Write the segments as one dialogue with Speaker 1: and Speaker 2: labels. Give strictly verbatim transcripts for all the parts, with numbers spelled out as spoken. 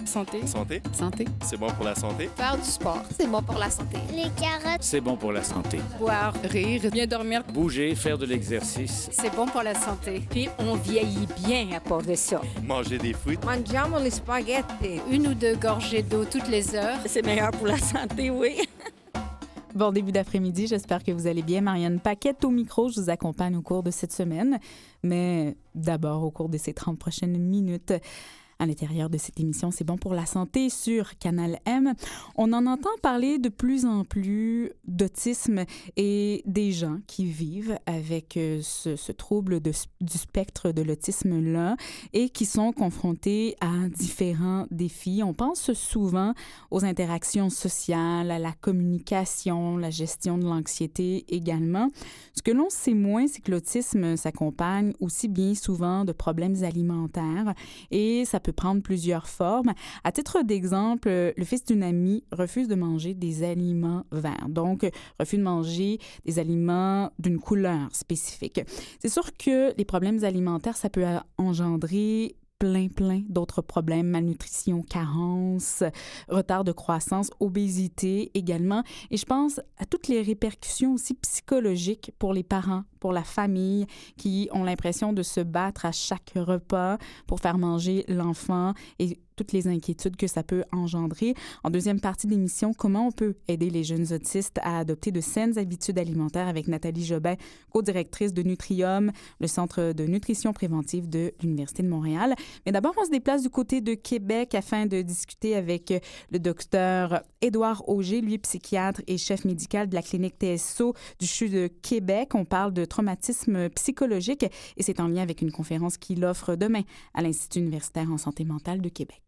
Speaker 1: Santé.
Speaker 2: Santé.
Speaker 1: Santé.
Speaker 2: C'est bon pour la santé.
Speaker 3: Faire du sport, c'est bon pour la santé.
Speaker 4: Les carottes.
Speaker 5: C'est bon pour la santé.
Speaker 1: Boire, rire, bien dormir.
Speaker 5: Bouger, faire de l'exercice.
Speaker 1: C'est bon pour la santé.
Speaker 6: Puis on vieillit bien à part de ça.
Speaker 2: Manger des fruits.
Speaker 7: Mangiamo les spaghettis.
Speaker 1: Une ou deux gorgées d'eau toutes les heures.
Speaker 6: C'est meilleur pour la santé, oui.
Speaker 8: Bon début d'après-midi, j'espère que vous allez bien. Marianne Paquette au micro, je vous accompagne au cours de cette semaine, mais d'abord au cours de ces trente prochaines minutes. À l'intérieur de cette émission, c'est bon pour la santé sur Canal M. On en entend parler de plus en plus d'autisme et des gens qui vivent avec ce, ce trouble de, du spectre de l'autisme-là et qui sont confrontés à différents défis. On pense souvent aux interactions sociales, à la communication, la gestion de l'anxiété également. Ce que l'on sait moins, c'est que l'autisme s'accompagne aussi bien souvent de problèmes alimentaires et ça peut prendre plusieurs formes. À titre d'exemple, le fils d'une amie refuse de manger des aliments verts, donc refuse de manger des aliments d'une couleur spécifique. C'est sûr que les problèmes alimentaires, ça peut engendrer plein, plein d'autres problèmes, malnutrition, carence, retard de croissance, obésité également. Et je pense à toutes les répercussions aussi psychologiques pour les parents, pour la famille, qui ont l'impression de se battre à chaque repas pour faire manger l'enfant et toutes les inquiétudes que ça peut engendrer. En deuxième partie d'émission, comment on peut aider les jeunes autistes à adopter de saines habitudes alimentaires avec Nathalie Jobin, co-directrice de Nutrium, le Centre de nutrition préventive de l'Université de Montréal. Mais d'abord, on se déplace du côté de Québec afin de discuter avec le docteur Édouard Auger, lui psychiatre et chef médical de la clinique T S O du C H U de Québec. On parle de traumatisme psychologique et c'est en lien avec une conférence qu'il offre demain à l'Institut universitaire en santé mentale de Québec.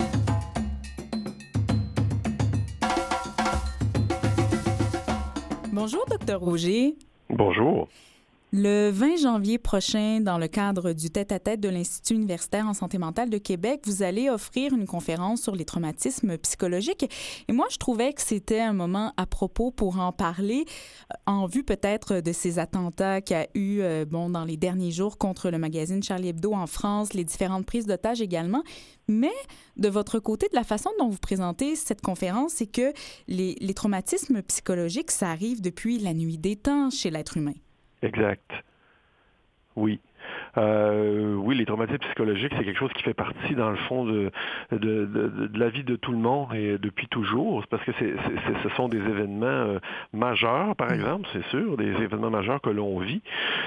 Speaker 8: Bonjour, docteur Auger.
Speaker 9: Bonjour.
Speaker 8: Le vingt janvier prochain, dans le cadre du tête-à-tête de l'Institut universitaire en santé mentale de Québec, vous allez offrir une conférence sur les traumatismes psychologiques. Et moi, je trouvais que c'était un moment à propos pour en parler, en vue peut-être de ces attentats qu'il y a eu euh, bon, dans les derniers jours contre le magazine Charlie Hebdo en France, les différentes prises d'otages également. Mais de votre côté, de la façon dont vous présentez cette conférence, c'est que les, les traumatismes psychologiques, ça arrive depuis la nuit des temps chez l'être humain.
Speaker 9: Exact. Oui. Euh, oui, les traumatismes psychologiques, c'est quelque chose qui fait partie, dans le fond, de, de, de, de la vie de tout le monde et depuis toujours. C'est parce que c'est, c'est, ce sont des événements euh, majeurs, par exemple, c'est sûr, des événements majeurs que l'on vit.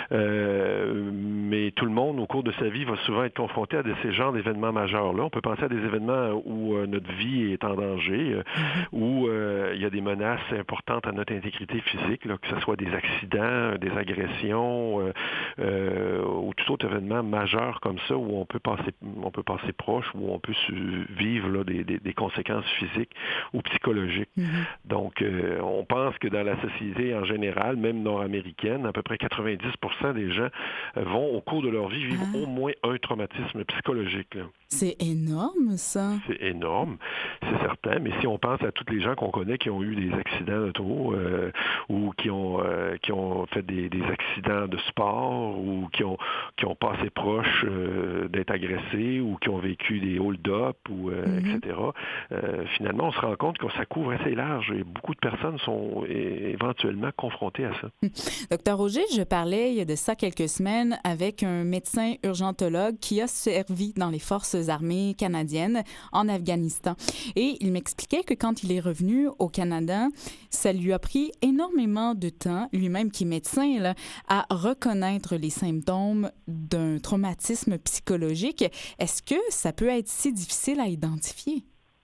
Speaker 9: Euh, mais tout le monde, au cours de sa vie, va souvent être confronté à de ces genres d'événements majeurs-là. On peut penser à des événements où euh, notre vie est en danger, euh, où euh, il y a des menaces importantes à notre intégrité physique, là, que ce soit des accidents, des agressions, euh, euh, ou tout autre événement majeur comme ça où on peut passer, on peut passer proche, où on peut vivre là, des, des, des conséquences physiques ou psychologiques. Mm-hmm. Donc, euh, on pense que dans la société en général, même nord-américaine, à peu près quatre-vingt-dix pour cent des gens vont, au cours de leur vie, vivre ah. au moins un traumatisme psychologique. Là.
Speaker 8: C'est énorme, ça.
Speaker 9: C'est énorme, c'est certain. Mais si on pense à tous les gens qu'on connaît qui ont eu des accidents d'auto euh, ou qui ont, euh, qui ont fait des, des accidents de sport ou qui ont qui ont passé proche euh, d'être agressés ou qui ont vécu des hold-up, ou, euh, mm-hmm. et cetera. Euh, finalement, on se rend compte que ça couvre assez large et beaucoup de personnes sont é- éventuellement confrontées à ça.
Speaker 8: Docteur Auger, je parlais il y a de ça quelques semaines avec un médecin urgentologue qui a servi dans les forces armées canadiennes en Afghanistan. Et il m'expliquait que quand il est revenu au Canada, ça lui a pris énormément de temps, lui-même qui est médecin, là, à reconnaître les symptômes d'un traumatisme psychologique. Est-ce que ça peut être si difficile à identifier?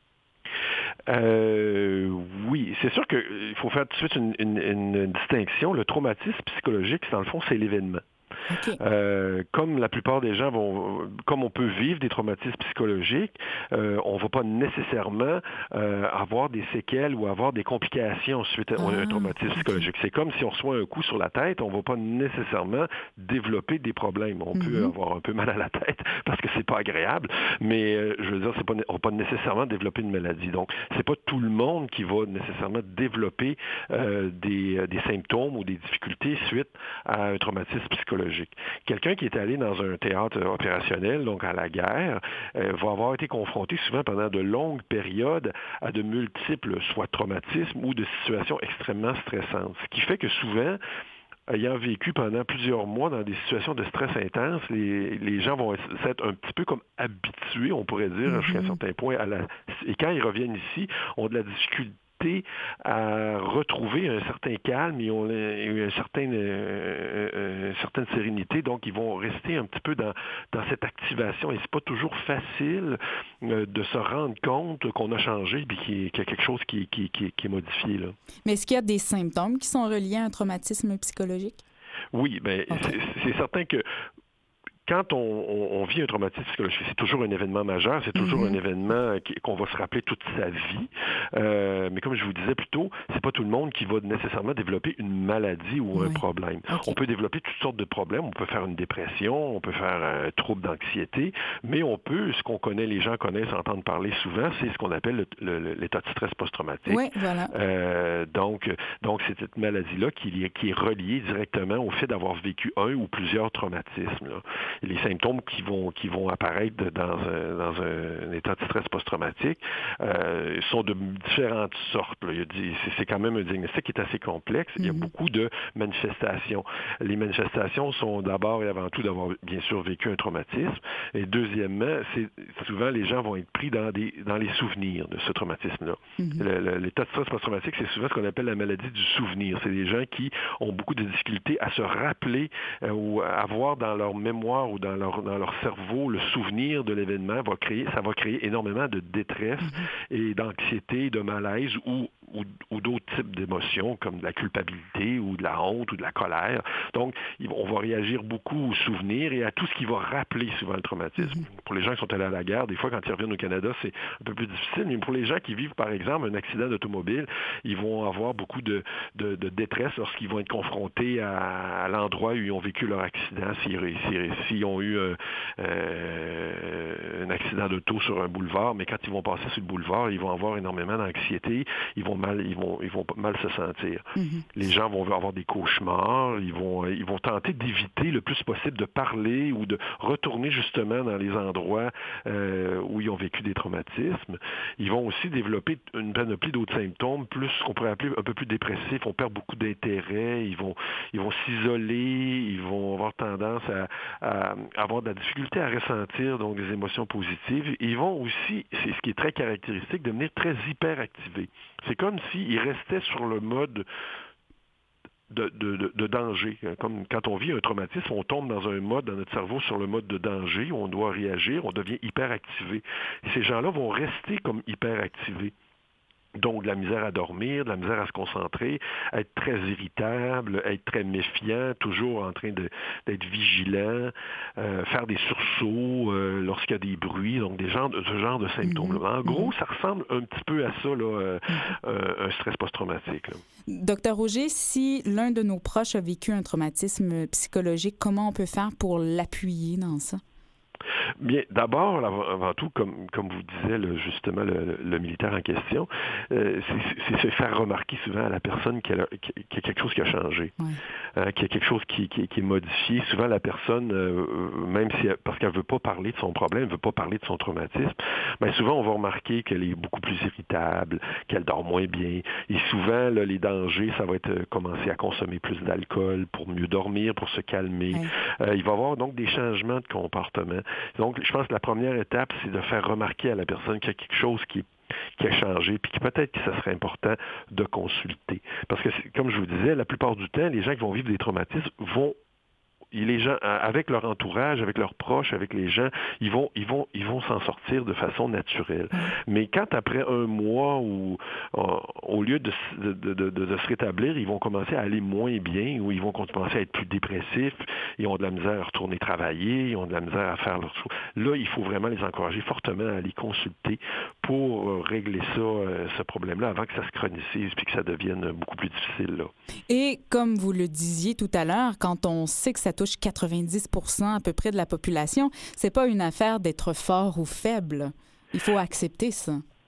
Speaker 9: Euh, oui, c'est sûr qu'il faut faire tout de suite une, une, une distinction. Le traumatisme psychologique, dans le fond, c'est l'événement. Okay. Euh, comme la plupart des gens vont, comme on peut vivre des traumatismes psychologiques, euh, on ne va pas nécessairement euh, avoir des séquelles ou avoir des complications suite à ah, un traumatisme okay. psychologique. C'est comme si on reçoit un coup sur la tête, on ne va pas nécessairement développer des problèmes. On mm-hmm. peut avoir un peu mal à la tête parce que c'est pas agréable, mais euh, je veux dire, c'est pas, on ne va pas nécessairement développer une maladie. Donc, c'est pas tout le monde qui va nécessairement développer euh, des, des symptômes ou des difficultés suite à un traumatisme psychologique. psychologique. Quelqu'un qui est allé dans un théâtre opérationnel, donc à la guerre, euh, va avoir été confronté souvent pendant de longues périodes à de multiples, soit traumatismes ou de situations extrêmement stressantes. Ce qui fait que souvent, ayant vécu pendant plusieurs mois dans des situations de stress intense, les, les gens vont être un petit peu comme habitués, on pourrait dire, mm-hmm. jusqu'à un certain point. À la, et quand ils reviennent ici, ont de la difficulté à retrouver un certain calme et ont une certaine, euh, une certaine sérénité. Donc, ils vont rester un petit peu dans, dans cette activation. Et c'est pas toujours facile euh, de se rendre compte qu'on a changé et qu'il y a quelque chose qui, qui, qui, qui est modifié, là.
Speaker 8: Mais est-ce qu'il y a des symptômes qui sont reliés à un traumatisme psychologique? Oui,
Speaker 9: bien, okay. c'est, c'est certain que quand on, on, on vit un traumatisme psychologique, c'est toujours un événement majeur, c'est toujours mm-hmm. un événement qui, qu'on va se rappeler toute sa vie. Euh, mais comme je vous disais plus tôt, c'est pas tout le monde qui va nécessairement développer une maladie ou oui. un problème. Okay. On peut développer toutes sortes de problèmes. On peut faire une dépression, on peut faire un trouble d'anxiété, mais on peut, ce qu'on connaît, les gens connaissent, entendent parler souvent, c'est ce qu'on appelle le, le, l'état de stress post-traumatique.
Speaker 8: Oui, voilà.
Speaker 9: Euh, donc, donc, c'est cette maladie-là qui est, qui est reliée directement au fait d'avoir vécu un ou plusieurs traumatismes, là. Les symptômes qui vont qui vont apparaître dans un, dans un état de stress post-traumatique euh, sont de différentes sortes. Là. Il y a dit, c'est, c'est quand même un diagnostic qui est assez complexe. Mm-hmm. Il y a beaucoup de manifestations. Les manifestations sont d'abord et avant tout d'avoir bien sûr vécu un traumatisme. Et deuxièmement, c'est souvent les gens vont être pris dans des dans les souvenirs de ce traumatisme-là. Mm-hmm. Le, le, l'état de stress post-traumatique, c'est souvent ce qu'on appelle la maladie du souvenir. C'est des gens qui ont beaucoup de difficultés à se rappeler euh, ou à avoir dans leur mémoire ou dans leur, dans leur cerveau, le souvenir de l'événement va créer, ça va créer énormément de détresse mm-hmm. et d'anxiété, de malaise ou, ou, ou d'autres types d'émotions comme de la culpabilité ou de la honte ou de la colère. Donc, on va réagir beaucoup aux souvenirs et à tout ce qui va rappeler souvent le traumatisme. Mm-hmm. Pour les gens qui sont allés à la guerre, des fois, quand ils reviennent au Canada, c'est un peu plus difficile, mais pour les gens qui vivent, par exemple, un accident d'automobile, ils vont avoir beaucoup de, de, de détresse lorsqu'ils vont être confrontés à, à l'endroit où ils ont vécu leur accident, s'ils, s'ils, s'ils ont eu euh, euh, un accident d'auto sur un boulevard, mais quand ils vont passer sur le boulevard, ils vont avoir énormément d'anxiété, ils vont mal, ils vont, ils vont mal se sentir. Mm-hmm. Les gens vont avoir des cauchemars, ils vont, ils vont tenter d'éviter le plus possible de parler ou de retourner justement dans les endroits euh, où ils ont vécu des traumatismes. Ils vont aussi développer une panoplie d'autres symptômes, plus ce qu'on pourrait appeler un peu plus dépressifs, on perd beaucoup d'intérêt, ils vont, ils vont s'isoler, ils vont avoir tendance à, à avoir de la difficulté à ressentir donc des émotions positives. Et ils vont aussi, c'est ce qui est très caractéristique, devenir très hyperactivés. C'est comme s'ils restaient sur le mode de, de, de, de danger. Comme quand on vit un traumatisme, on tombe dans un mode, dans notre cerveau, sur le mode de danger, où on doit réagir, on devient hyperactivé. Et ces gens-là vont rester comme hyperactivés. Donc, de la misère à dormir, de la misère à se concentrer, être très irritable, être très méfiant, toujours en train de, d'être vigilant, euh, faire des sursauts euh, lorsqu'il y a des bruits, donc des genres de, ce genre de symptômes. Mm-hmm. En gros, ça ressemble un petit peu à ça, là, euh, euh, un stress post-traumatique. Là.
Speaker 8: Docteur Auger, si l'un de nos proches a vécu un traumatisme psychologique, comment on peut faire pour l'appuyer dans ça?
Speaker 9: Bien, d'abord, avant tout, comme, comme vous disait le, justement le, le militaire en question, euh, c'est, c'est se faire remarquer souvent à la personne qu'il y a, qu'il y a quelque chose qui a changé, ouais. euh, qu'il y a quelque chose qui, qui, qui est modifié. Souvent, la personne, euh, même si elle, parce qu'elle ne veut pas parler de son problème, elle ne veut pas parler de son traumatisme, bien souvent, on va remarquer qu'elle est beaucoup plus irritable, qu'elle dort moins bien. Et souvent, là, les dangers, ça va être commencer à consommer plus d'alcool pour mieux dormir, pour se calmer. Ouais. Euh, il va y avoir donc des changements de comportement. Donc, je pense que la première étape, c'est de faire remarquer à la personne qu'il y a quelque chose qui, qui a changé, puis que peut-être que ça serait important de consulter. Parce que, comme je vous disais, la plupart du temps, les gens qui vont vivre des traumatismes vont les gens, avec leur entourage, avec leurs proches, avec les gens, ils vont, ils vont, ils vont s'en sortir de façon naturelle. Mais quand après un mois ou euh, au lieu de, de, de, de, de se rétablir, ils vont commencer à aller moins bien, ou ils vont commencer à être plus dépressifs, ils ont de la misère à retourner travailler, ils ont de la misère à faire leur chose. Là, il faut vraiment les encourager fortement à aller consulter pour euh, régler ça, euh, ce problème-là, avant que ça se chronicise puis que ça devienne beaucoup plus difficile. Là.
Speaker 8: Et comme vous le disiez tout à l'heure, quand on sait que ça touche quatre-vingt-dix pour cent à peu près de la population, c'est pas une affaire d'être fort ou faible. Il faut accepter ça.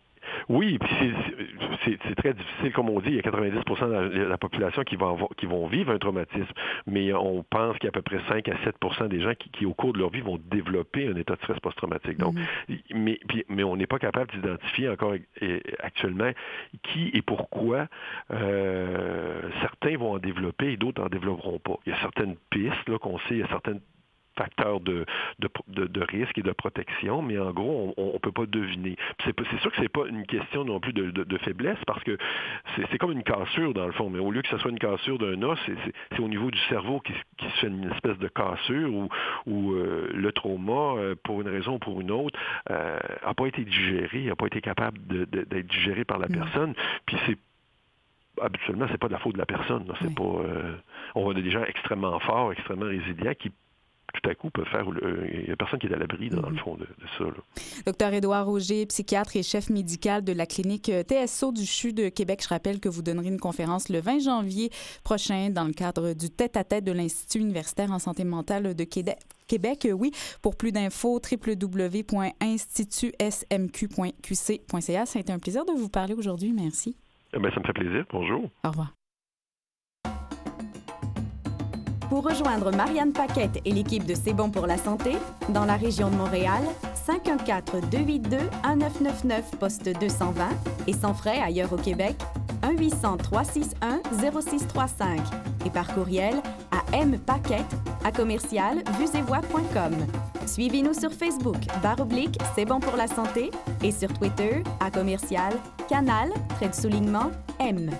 Speaker 9: Oui, puis c'est, c'est, c'est très difficile, comme on dit, il y a quatre-vingt-dix pour cent de la, la population qui vont, avoir, qui vont vivre un traumatisme, mais on pense qu'il y a à peu près cinq à sept pour cent des gens qui, qui, au cours de leur vie, vont développer un état de stress post-traumatique. Donc, mm-hmm. mais, puis, mais on n'est pas capable d'identifier encore et, actuellement qui et pourquoi euh, certains vont en développer et d'autres n'en développeront pas. Il y a certaines pistes là, qu'on sait, il y a certaines facteurs de, de, de, de risque et de protection, mais en gros, on ne peut pas deviner. C'est, c'est sûr que c'est pas une question non plus de, de, de faiblesse, parce que c'est, c'est comme une cassure, dans le fond, mais au lieu que ce soit une cassure d'un os, c'est, c'est, c'est au niveau du cerveau qui, qui se fait une espèce de cassure où, où euh, le trauma, euh, pour une raison ou pour une autre, n'a euh, pas été digéré, n'a pas été capable de, de, d'être digéré par la mmh. personne, puis c'est habituellement, c'est pas de la faute de la personne. Là. C'est oui. pas, euh, on a des gens extrêmement forts, extrêmement résilients qui tout à coup peuvent faire... Il n'y a personne qui est à l'abri dans, mm-hmm. dans le fond de, de ça. Là.
Speaker 8: Docteur Édouard Roger, psychiatre et chef médical de la clinique T S O du C H U de Québec. Je rappelle que vous donnerez une conférence le vingt janvier prochain dans le cadre du tête-à-tête de l'Institut universitaire en santé mentale de Québec. Québec, oui. Pour plus d'infos, w w w point institut s m q point q c point c a. Ça a été un plaisir de vous parler aujourd'hui. Merci.
Speaker 9: Eh bien, ça me fait plaisir. Bonjour.
Speaker 8: Au revoir.
Speaker 2: Pour rejoindre Marianne Paquette et l'équipe de C'est bon pour la santé, dans la région de Montréal, cinq un quatre, deux huit deux, un neuf neuf neuf, poste deux cent vingt et sans frais ailleurs au Québec, un huit cents, trois six un, zéro six trois cinq et par courriel à mpaquette à commercial vuesetvoix point com. Suivez-nous sur Facebook, barre oblique, C'est bon pour la santé et sur Twitter à commercial, canal, trait de soulignement, M.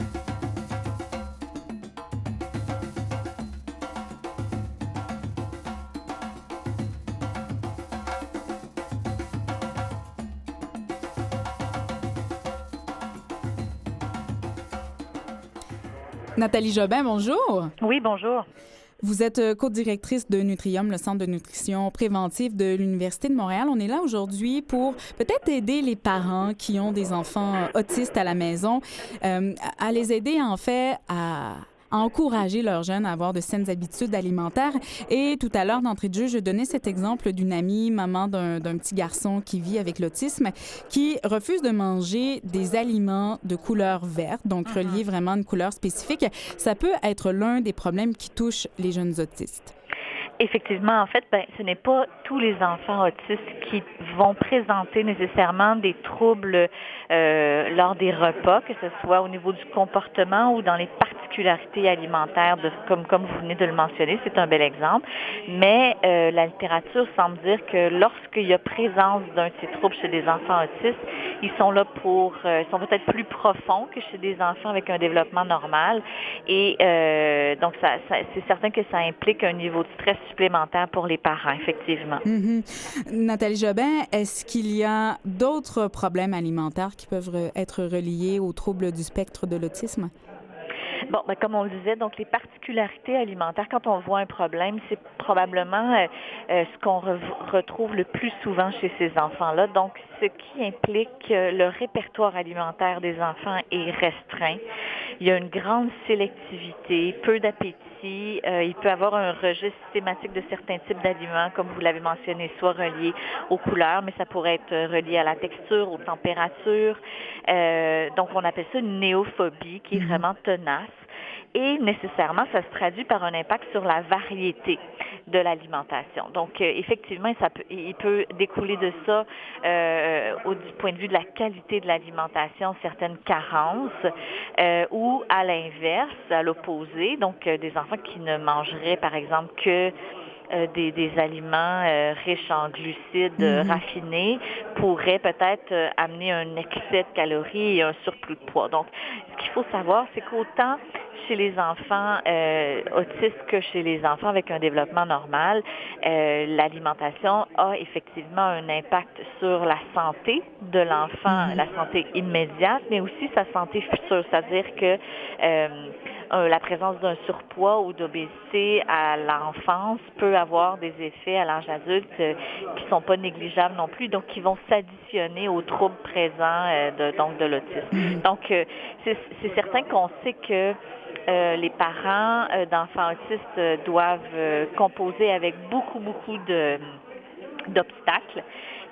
Speaker 8: Nathalie Jobin, bonjour.
Speaker 4: Oui, bonjour.
Speaker 8: Vous êtes co-directrice de Nutrium, le centre de nutrition préventive de l'Université de Montréal. On est là aujourd'hui pour peut-être aider les parents qui ont des enfants autistes à la maison, euh, à les aider en fait à... à encourager leurs jeunes à avoir de saines habitudes alimentaires. Et tout à l'heure, d'entrée de jeu, je donnais cet exemple d'une amie, maman d'un, d'un petit garçon qui vit avec l'autisme, qui refuse de manger des aliments de couleur verte, donc uh-huh. reliés vraiment à une couleur spécifique. Ça peut être l'un des problèmes qui touchent les jeunes autistes.
Speaker 4: Effectivement, en fait, ben, ce n'est pas tous les enfants autistes qui vont présenter nécessairement des troubles euh, lors des repas, que ce soit au niveau du comportement ou dans les particularités alimentaires, de, comme, comme vous venez de le mentionner, c'est un bel exemple. Mais euh, la littérature semble dire que lorsqu'il y a présence d'un de ces troubles chez des enfants autistes, ils sont là pour, euh, ils sont peut-être plus profonds que chez des enfants avec un développement normal. Et euh, donc, ça, ça, c'est certain que ça implique un niveau de stress supplémentaire pour les parents, effectivement.
Speaker 8: Mm-hmm. Nathalie Jobin, est-ce qu'il y a d'autres problèmes alimentaires qui peuvent être reliés aux troubles du spectre de l'autisme?
Speaker 4: Bon, ben, comme on le disait, donc les particularités alimentaires, quand on voit un problème, c'est probablement euh, euh, ce qu'on re- retrouve le plus souvent chez ces enfants-là. Donc, ce qui implique que le répertoire alimentaire des enfants est restreint. Il y a une grande sélectivité, peu d'appétit. Euh, il peut avoir un rejet systématique de certains types d'aliments, comme vous l'avez mentionné, soit reliés aux couleurs, mais ça pourrait être relié à la texture, aux températures. Euh, donc, on appelle ça une néophobie qui est vraiment tenace. Et nécessairement, ça se traduit par un impact sur la variété de l'alimentation. Donc, euh, effectivement, ça peut, il peut découler de ça, euh, au, du point de vue de la qualité de l'alimentation, certaines carences, euh, ou à l'inverse, à l'opposé, donc euh, des enfants qui ne mangeraient, par exemple, que Euh, des, des aliments euh, riches en glucides euh, mm-hmm. raffinés pourraient peut-être euh, amener un excès de calories et un surplus de poids. Donc, ce qu'il faut savoir, c'est qu'autant chez les enfants euh, autistes que chez les enfants avec un développement normal, euh, l'alimentation a effectivement un impact sur la santé de l'enfant, mm-hmm. la santé immédiate, mais aussi sa santé future. C'est-à-dire que euh, Euh, la présence d'un surpoids ou d'obésité à l'enfance peut avoir des effets à l'âge adulte euh, qui ne sont pas négligeables non plus, donc qui vont s'additionner aux troubles présents euh, de, donc de l'autisme. Donc, euh, c'est, c'est certain qu'on sait que euh, les parents euh, d'enfants autistes euh, doivent euh, composer avec beaucoup, beaucoup de, d'obstacles.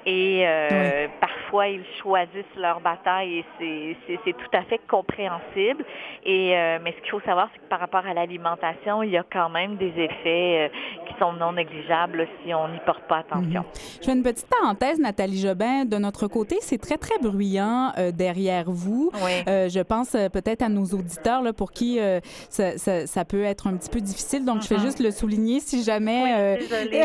Speaker 4: Et euh,
Speaker 8: oui.
Speaker 4: parfois, ils choisissent leur bataille et c'est, c'est, c'est tout à fait compréhensible. Et, euh, mais ce qu'il faut savoir, c'est que par rapport à l'alimentation, il y a quand même des effets euh, qui sont non négligeables si on n'y porte pas attention.
Speaker 8: Mm-hmm. Je fais une petite parenthèse, Nathalie Jobin. De notre côté, c'est très, très bruyant euh, derrière vous.
Speaker 4: Oui.
Speaker 8: Euh, je pense euh, peut-être à nos auditeurs là, pour qui euh, ça, ça, ça peut être un petit peu difficile. Donc, mm-hmm. je fais juste le souligner si jamais...
Speaker 4: Oui,
Speaker 8: euh...
Speaker 4: désolée,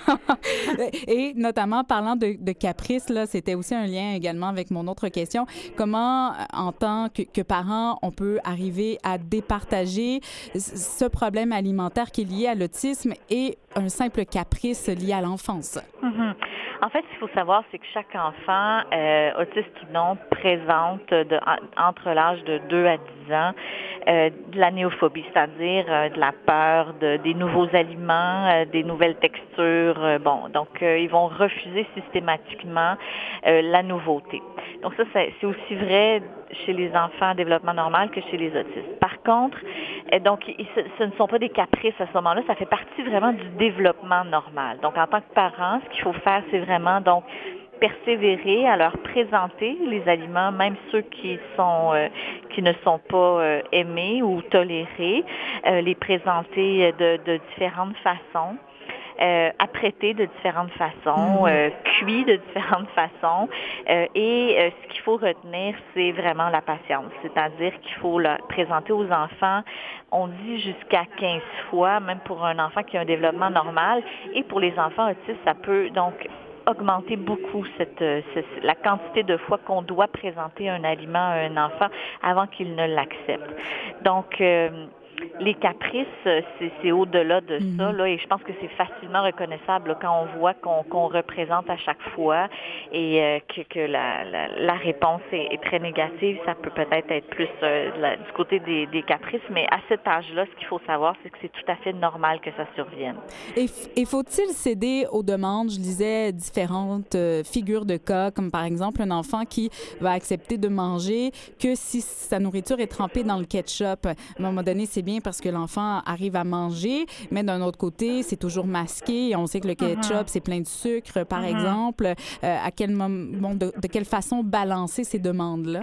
Speaker 4: ouais.
Speaker 8: Et notamment, parlant de, de caprice, là, c'était aussi un lien également avec mon autre question. Comment, en tant que, que parent, on peut arriver à départager ce problème alimentaire qui est lié à l'autisme et un simple caprice lié à l'enfance?
Speaker 4: Mm-hmm. En fait, ce qu'il faut savoir, c'est que chaque enfant, euh, autiste ou non, présente de, entre l'âge de deux à dix ans euh, de la néophobie, c'est-à-dire euh, de la peur de, des nouveaux aliments, euh, des nouvelles textures. Euh, bon, donc euh, ils vont refuser systématiquement euh, la nouveauté. Donc ça, c'est, c'est aussi vrai chez les enfants en développement normal que chez les autistes. Par contre, euh, donc ils, ce, ce ne sont pas des caprices à ce moment-là, ça fait partie vraiment du développement normal. Donc en tant que parent, ce qu'il faut faire, c'est vraiment donc persévérer à leur présenter les aliments, même ceux qui sont euh, qui ne sont pas euh, aimés ou tolérés, euh, les présenter de, de différentes façons. Euh, apprêtés de différentes façons, euh, cuits de différentes façons. Euh, et euh, ce qu'il faut retenir, c'est vraiment la patience. C'est-à-dire qu'il faut le présenter aux enfants, on dit jusqu'à quinze fois, même pour un enfant qui a un développement normal. Et pour les enfants autistes, ça peut donc augmenter beaucoup cette, cette, la quantité de fois qu'on doit présenter un aliment à un enfant avant qu'il ne l'accepte. Donc, euh, les caprices, c'est, c'est au-delà de mm-hmm. ça, là, et je pense que c'est facilement reconnaissable là, quand on voit qu'on, qu'on représente à chaque fois et euh, que, que la, la, la réponse est, est très négative. Ça peut peut-être être plus euh, la, du côté des, des caprices, mais à cet âge-là, ce qu'il faut savoir, c'est que c'est tout à fait normal que ça survienne.
Speaker 8: Et, et faut-il céder aux demandes? Je lisais différentes euh, figures de cas, comme par exemple un enfant qui va accepter de manger que si sa nourriture est trempée dans le ketchup. À un moment donné, c'est bien parce que l'enfant arrive à manger, mais d'un autre côté, c'est toujours masqué. On sait que le ketchup, mm-hmm. c'est plein de sucre, par mm-hmm. exemple. Euh, à quel moment, bon, de, de quelle façon balancer ces demandes-là?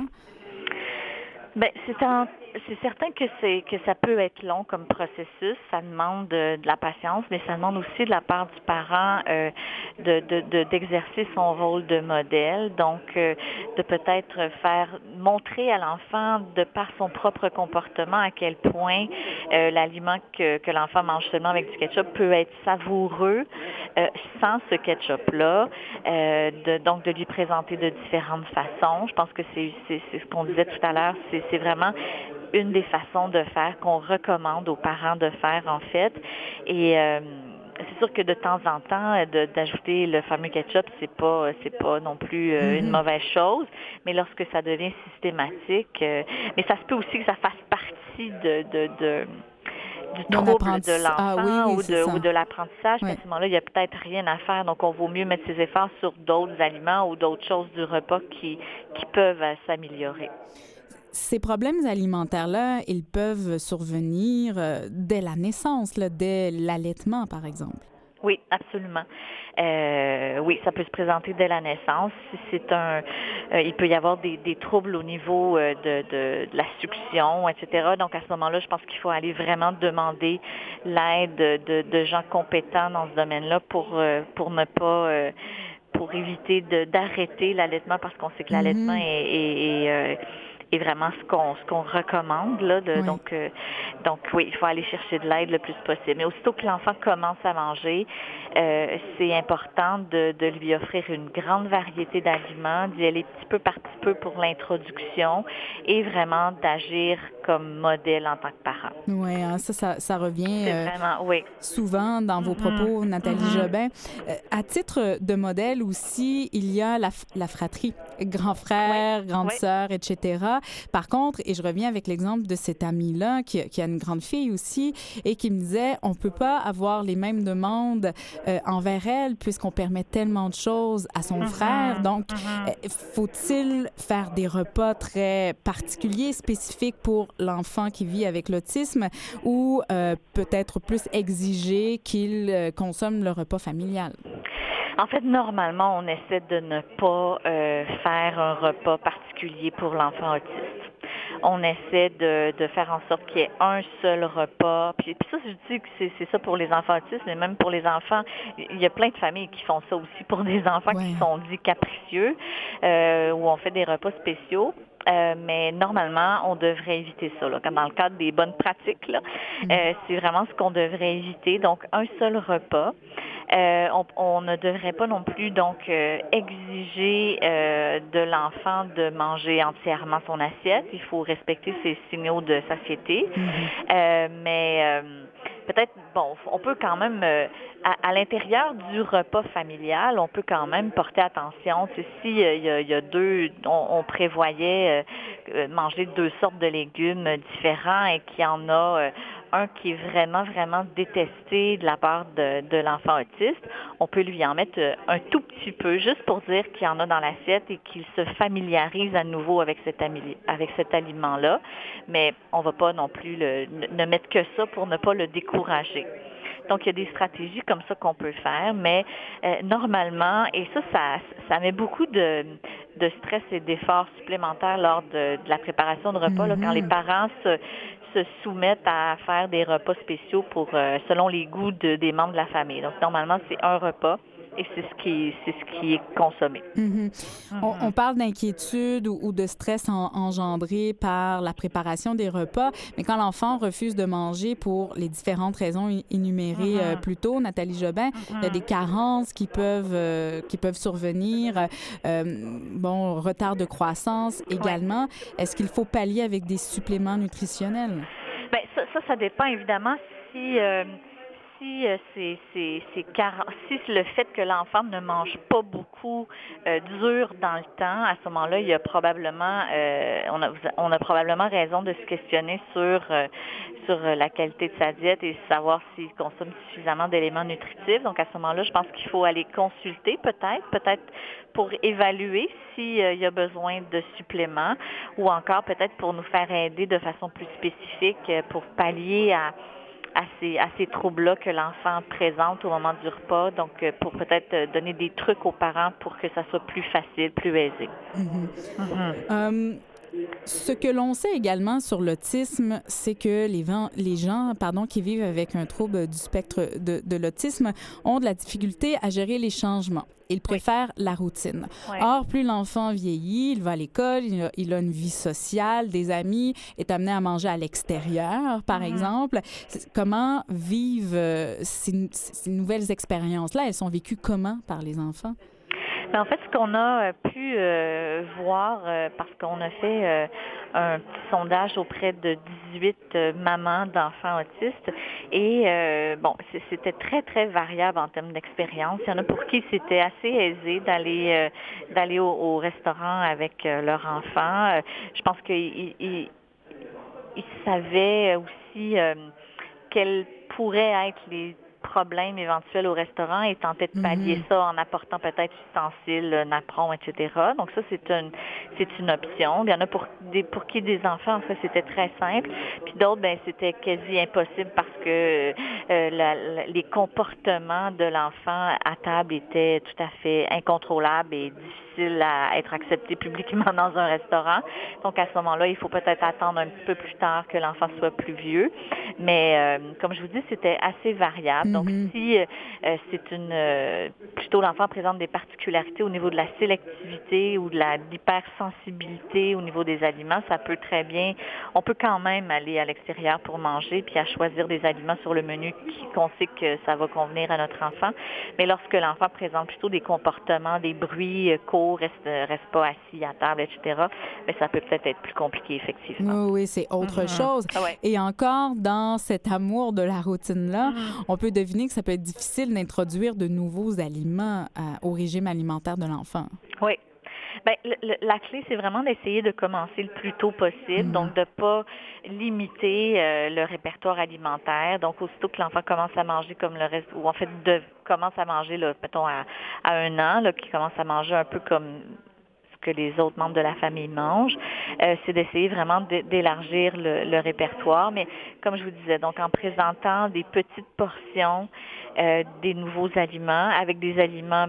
Speaker 4: Bien, c'est, un, c'est certain que, c'est, que ça peut être long comme processus. Ça demande de, de la patience, mais ça demande aussi de la part du parent euh, de, de, de, d'exercer son rôle de modèle. Donc, euh, de peut-être faire, montrer à l'enfant, de par son propre comportement, à quel point euh, l'aliment que, que l'enfant mange seulement avec du ketchup peut être savoureux euh, sans ce ketchup-là. Euh, de, donc, de lui présenter de différentes façons. Je pense que c'est, c'est, c'est ce qu'on disait tout à l'heure, c'est C'est vraiment une des façons de faire qu'on recommande aux parents de faire, en fait. Et euh, c'est sûr que de temps en temps, de, d'ajouter le fameux ketchup, c'est pas, c'est pas non plus euh, mm-hmm. une mauvaise chose. Mais lorsque ça devient systématique, euh, mais ça se peut aussi que ça fasse partie de, de, de du trouble de l'enfant ah, oui, oui, ou, de, ou de l'apprentissage. Oui. À ce moment-là, il n'y a peut-être rien à faire. Donc, on vaut mieux mettre ses efforts sur d'autres aliments ou d'autres choses du repas qui, qui peuvent euh, s'améliorer.
Speaker 8: Ces problèmes alimentaires-là, ils peuvent survenir euh, dès la naissance, là, dès l'allaitement, par exemple.
Speaker 4: Oui, absolument. Euh, oui, ça peut se présenter dès la naissance. C'est un, euh, il peut y avoir des, des troubles au niveau euh, de, de, de la succion, et cetera. Donc à ce moment-là, je pense qu'il faut aller vraiment demander l'aide de, de gens compétents dans ce domaine-là pour euh, pour ne pas euh, pour éviter de, d'arrêter l'allaitement parce qu'on sait que l'allaitement mm-hmm. est, est, est euh, est vraiment ce qu'on ce qu'on recommande là de, oui. donc euh, donc oui, il faut aller chercher de l'aide le plus possible. Mais aussitôt que l'enfant commence à manger, euh, c'est important de, de lui offrir une grande variété d'aliments, d'y aller petit peu par petit peu pour l'introduction et vraiment d'agir comme modèle en tant que parent.
Speaker 8: Oui, hein, ça, ça ça revient
Speaker 4: euh, vraiment, oui.
Speaker 8: souvent dans vos propos, mm-hmm. Nathalie mm-hmm. Jobin. Euh, à titre de modèle aussi, il y a la, la fratrie, grand frère, oui. grande oui. sœur, et cetera. Par contre, et je reviens avec l'exemple de cette amie-là qui, qui a une grande fille aussi et qui me disait, on peut pas avoir les mêmes demandes euh, envers elle puisqu'on permet tellement de choses à son mm-hmm. frère. Donc, mm-hmm. euh, faut-il faire des repas très particuliers, spécifiques pour l'enfant qui vit avec l'autisme ou euh, peut-être plus exiger qu'il euh, consomme le repas familial?
Speaker 4: En fait, normalement, on essaie de ne pas euh, faire un repas particulier pour l'enfant autiste. On essaie de, de faire en sorte qu'il y ait un seul repas. Puis, puis ça, je dis que c'est, c'est ça pour les enfants autistes, mais même pour les enfants, il y a plein de familles qui font ça aussi pour des enfants ouais. qui sont dits capricieux, euh, où on fait des repas spéciaux. Euh, mais normalement, on devrait éviter ça. Là. Comme dans le cadre des bonnes pratiques, là, mmh. euh, c'est vraiment ce qu'on devrait éviter. Donc, un seul repas. Euh, on, on ne devrait pas non plus donc euh, exiger euh, de l'enfant de manger entièrement son assiette. Il faut respecter ses signaux de satiété. Mmh. Euh, mais euh, peut-être, bon, on peut quand même, euh, à, à l'intérieur du repas familial, on peut quand même porter attention. Tu sais, si euh, il, y a, il y a deux, on, on prévoyait euh, manger deux sortes de légumes différents et qu'il y en a euh, un qui est vraiment, vraiment détesté de la part de, de l'enfant autiste, on peut lui en mettre un tout petit peu, juste pour dire qu'il y en a dans l'assiette et qu'il se familiarise à nouveau avec cet, ami, avec cet aliment-là. Mais on ne va pas non plus le, ne mettre que ça pour ne pas le décourager. Donc, il y a des stratégies comme ça qu'on peut faire, mais euh, normalement, et ça, ça, ça met beaucoup de, de stress et d'efforts supplémentaires lors de, de la préparation de repas, mm-hmm. là, quand les parents se, se soumettent à faire des repas spéciaux pour euh, selon les goûts de, des membres de la famille. Donc, normalement, c'est un repas. Et c'est ce qui, c'est ce qui est consommé.
Speaker 8: Mm-hmm. Mm-hmm. On, on parle d'inquiétude ou, ou de stress en, engendré par la préparation des repas, mais quand l'enfant refuse de manger pour les différentes raisons énumérées mm-hmm. euh, plus tôt, Nathalie Jobin, mm-hmm. il y a des carences qui peuvent, euh, qui peuvent survenir, euh, bon, retard de croissance également. Ouais. Est-ce qu'il faut pallier avec des suppléments nutritionnels?
Speaker 4: Bien, ça, ça, ça dépend évidemment si... Euh, Si, euh, c'est, c'est, c'est car... si le fait que l'enfant ne mange pas beaucoup euh, dure dans le temps, à ce moment-là, il y a probablement, euh, on, a, on a probablement raison de se questionner sur, euh, sur la qualité de sa diète et savoir s'il consomme suffisamment d'éléments nutritifs. Donc, à ce moment-là, je pense qu'il faut aller consulter peut-être, peut-être pour évaluer s'il euh, y a besoin de suppléments ou encore peut-être pour nous faire aider de façon plus spécifique euh, pour pallier à À ces, à ces troubles-là que l'enfant présente au moment du repas, donc pour peut-être donner des trucs aux parents pour que ça soit plus facile, plus aisé.
Speaker 8: Mm-hmm. Mm-hmm. Um... Ce que l'on sait également sur l'autisme, c'est que les, vent, les gens pardon, qui vivent avec un trouble du spectre de, de l'autisme ont de la difficulté à gérer les changements. Ils préfèrent oui. la routine. Oui. Or, plus l'enfant vieillit, il va à l'école, il a, il a une vie sociale, des amis, est amené à manger à l'extérieur, par mm-hmm. exemple. Comment vivent euh, ces, ces nouvelles expériences-là? Elles sont vécues comment par les enfants?
Speaker 4: Bien, en fait, ce qu'on a pu euh, voir, euh, parce qu'on a fait euh, un petit sondage auprès de dix-huit euh, mamans d'enfants autistes, et euh, bon, c'était très, très variable en termes d'expérience. Il y en a pour qui c'était assez aisé d'aller euh, d'aller au, au restaurant avec euh, leur enfant. Euh, je pense qu'ils ils, ils savaient aussi euh, quels pourraient être les problèmes éventuels au restaurant et tenter de pallier mm-hmm. ça en apportant peut-être ustensiles, napperons, et cetera. Donc ça, c'est une c'est une option. Il y en a pour des pour qui des enfants, en fait, c'était très simple. Puis d'autres, ben c'était quasi impossible parce que euh, la, la, les comportements de l'enfant à table étaient tout à fait incontrôlables et difficiles à être acceptés publiquement dans un restaurant. Donc à ce moment-là, il faut peut-être attendre un petit peu plus tard que l'enfant soit plus vieux. Mais euh, comme je vous dis, c'était assez variable. Donc, mm-hmm. si euh, c'est une euh, plutôt l'enfant présente des particularités au niveau de la sélectivité ou de la l'hypersensibilité au niveau des aliments, ça peut très bien, on peut quand même aller à l'extérieur pour manger puis à choisir des aliments sur le menu qui, qu'on sait que ça va convenir à notre enfant. Mais lorsque l'enfant présente plutôt des comportements, des bruits courts, reste, reste pas assis à table, et cetera, bien, ça peut peut-être être plus compliqué, effectivement.
Speaker 8: Oui, oui, c'est autre mm-hmm. chose. Ah ouais. Et encore, dans cet amour de la routine-là, mm-hmm. on peut deviner que ça peut être difficile d'introduire de nouveaux aliments à, au régime alimentaire de l'enfant.
Speaker 4: Oui. Bien, le, le, la clé, c'est vraiment d'essayer de commencer le plus tôt possible, mmh. donc de ne pas limiter euh, le répertoire alimentaire. Donc, aussitôt que l'enfant commence à manger comme le reste, ou en fait, de, commence à manger, là, mettons, à, à un an, là, qui commence à manger un peu comme que les autres membres de la famille mangent, euh, c'est d'essayer vraiment d'élargir le, le répertoire. Mais comme je vous disais, donc en présentant des petites portions, euh, des nouveaux aliments, avec des aliments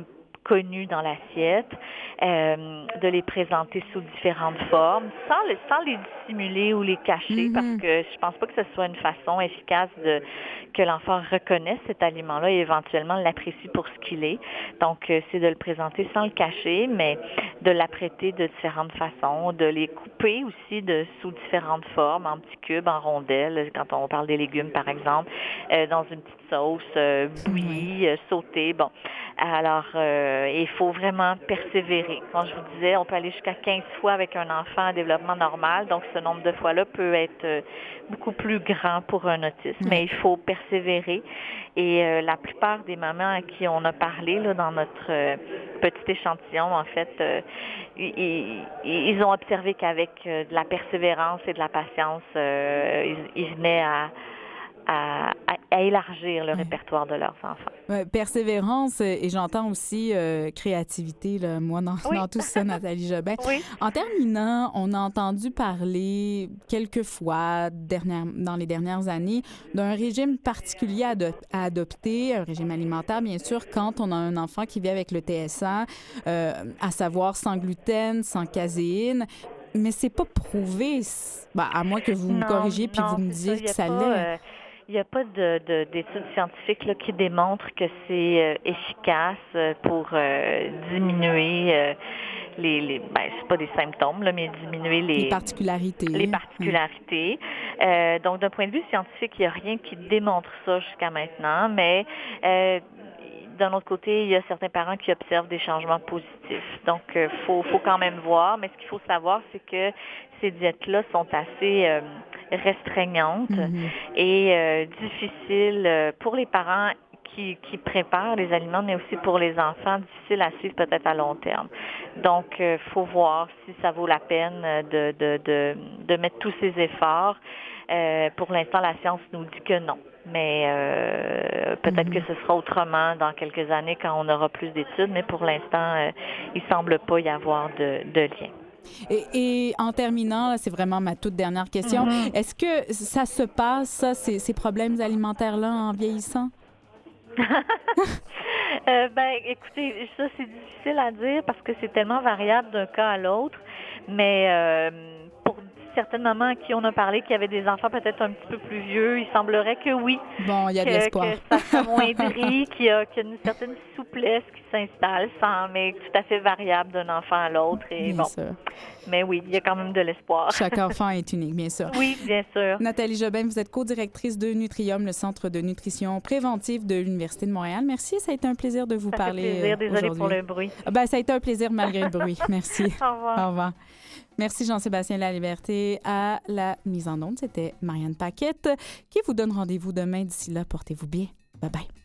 Speaker 4: connus dans l'assiette, euh, de les présenter sous différentes formes, sans, le, sans les dissimuler ou les cacher, mm-hmm. parce que je pense pas que ce soit une façon efficace de que l'enfant reconnaisse cet aliment-là et éventuellement l'apprécie pour ce qu'il est. Donc, euh, c'est de le présenter sans le cacher, mais de l'apprêter de différentes façons, de les couper aussi de sous différentes formes, en petits cubes, en rondelles, quand on parle des légumes, par exemple, euh, dans une petite sauce, euh, bouillie, euh, sautée, bon. Alors, euh, il faut vraiment persévérer. Comme je vous disais, on peut aller jusqu'à quinze fois avec un enfant en développement normal, donc ce nombre de fois-là peut être euh, beaucoup plus grand pour un autisme, oui. mais il faut persévérer. Et euh, la plupart des mamans à qui on a parlé là, dans notre euh, petit échantillon, en fait, euh, ils, ils ont observé qu'avec euh, de la persévérance et de la patience, euh, ils, ils venaient à À, à, à élargir le oui. répertoire de leurs enfants.
Speaker 8: Ouais, persévérance, et j'entends aussi euh, créativité, là, moi, dans, oui. dans tout ça, Nathalie Jobin. Oui. En terminant, on a entendu parler quelques fois dernière, dans les dernières années d'un régime particulier à, adop- à adopter, un régime alimentaire, bien sûr, quand on a un enfant qui vit avec le T S A, euh, à savoir sans gluten, sans caséine. Mais c'est pas prouvé, ben, à moins que vous non, me corrigiez puis vous me disiez que ça l'est.
Speaker 4: Il n'y a pas de, de, d'études scientifiques là, qui démontrent que c'est euh, efficace pour euh, diminuer euh, les, les ben, c'est pas des symptômes, là, mais diminuer les,
Speaker 8: les particularités.
Speaker 4: Les particularités. Mmh. Euh, donc, d'un point de vue scientifique, il n'y a rien qui démontre ça jusqu'à maintenant, mais euh, d'un autre côté, il y a certains parents qui observent des changements positifs. Donc, il euh, faut, faut quand même voir, mais ce qu'il faut savoir, c'est que ces diètes-là sont assez euh, restreignantes mm-hmm. et euh, difficiles euh, pour les parents qui, qui préparent les aliments, mais aussi pour les enfants, difficiles à suivre peut-être à long terme. Donc, il euh, faut voir si ça vaut la peine de, de, de, de mettre tous ces efforts. Euh, pour l'instant, la science nous dit que non. Mais euh, peut-être mm-hmm. que ce sera autrement dans quelques années quand on aura plus d'études, mais pour l'instant, euh, il ne semble pas y avoir de, de lien.
Speaker 8: Et, et en terminant, là, c'est vraiment ma toute dernière question, mm-hmm. est-ce que ça se passe, ça, ces, ces problèmes alimentaires-là, en vieillissant?
Speaker 4: euh, ben, écoutez, ça, c'est difficile à dire parce que c'est tellement variable d'un cas à l'autre, mais euh, pour certaines mamans à qui on a parlé qui avaient des enfants peut-être un petit peu plus vieux, il semblerait que oui.
Speaker 8: Bon, il y a de
Speaker 4: que,
Speaker 8: l'espoir.
Speaker 4: Que ça s'amoindrit, qu'il y a, qu'il y a une certaine souplesse qui s'installe, sans, mais tout à fait variable d'un enfant à l'autre. Et
Speaker 8: bien
Speaker 4: bon.
Speaker 8: sûr.
Speaker 4: Mais oui, il y a quand même de l'espoir.
Speaker 8: Chaque enfant est unique, bien sûr.
Speaker 4: Oui, bien sûr.
Speaker 8: Nathalie Jobin, vous êtes co-directrice de Nutrium, le Centre de nutrition préventive de l'Université de Montréal. Merci, ça a été un plaisir de vous
Speaker 4: ça
Speaker 8: parler
Speaker 4: fait plaisir. Désolée
Speaker 8: aujourd'hui.
Speaker 4: pour le bruit.
Speaker 8: Ben, ça a été un plaisir malgré le bruit. Merci.
Speaker 4: Au revoir.
Speaker 8: Au revoir. Merci Jean-Sébastien Laliberté à la mise en onde. C'était Marianne Paquette qui vous donne rendez-vous demain. D'ici là, portez-vous bien. Bye bye.